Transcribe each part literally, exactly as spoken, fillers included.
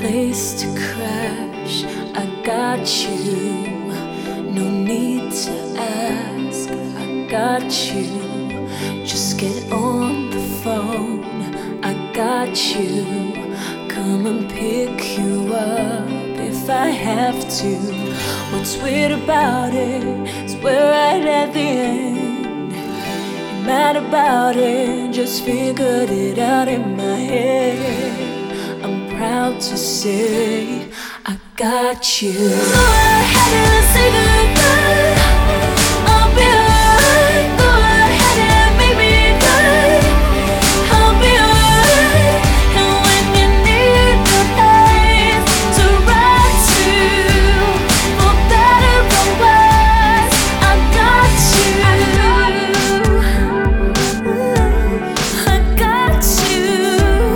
place to crash. I got you, no need to ask. I got you, just get on the phone. I got you, come and pick you up if I have to. What's weird about it is we're right at the end. You're mad about it, just figured it out in my head. I'm proud to say I got you. Go ahead and say goodbye. I'll be alright. Go ahead and make me cry. I'll be alright. And when you need the place to run to, for better or worse, I got you. I got you.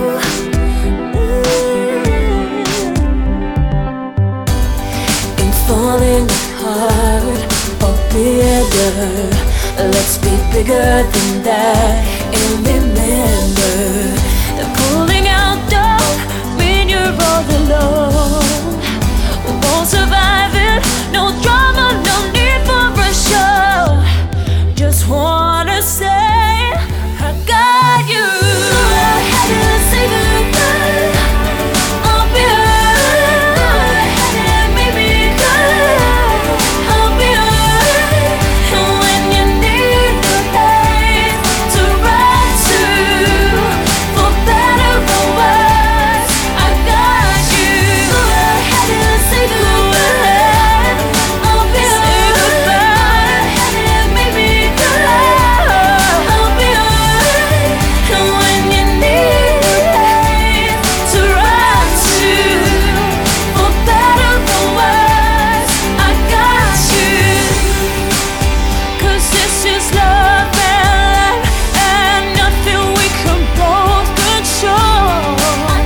In falling apart or bitter, let's be bigger than that. And remember that pulling out don't mean you're all alone. We won't survive it, no drama, no need for a show. Just wanna say I got you. Go ahead and say goodbye. I'll be alright. Go ahead and make me cry. I'll be alright. And when you need the place to run to, for better or worse, I got you. Go ahead and say goodbye. I'll be alright. Go ahead and make me cry. I'll be alright. And when you need a place to run to, for better or worse, I got you. 'Cause this is love and life, and nothing we can both control.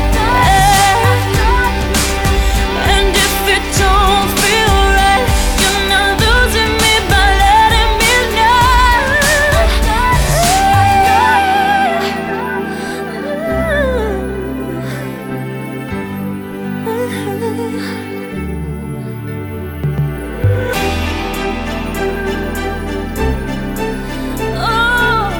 And if it don't feel right, you're not losing me by letting me know. Oh,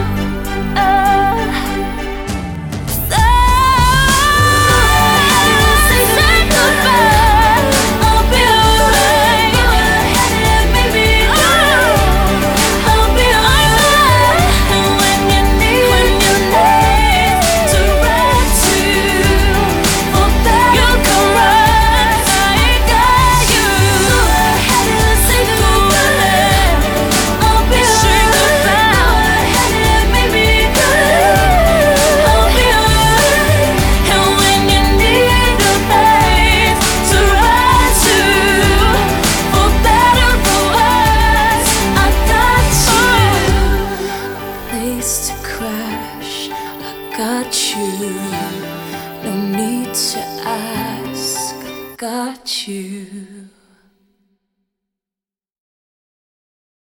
say goodbye. I'll be alright. Go ahead and make me cry. I'll be alright. And when you need, when you need to run to, for better you can run. I got you. Go ahead and say goodbye. I'll be alright. Go ahead and make me cry. I'll be alright. And when you need a place to run to, for better or worse, I got you. Place to crash, I got you. No need to ask, I got you.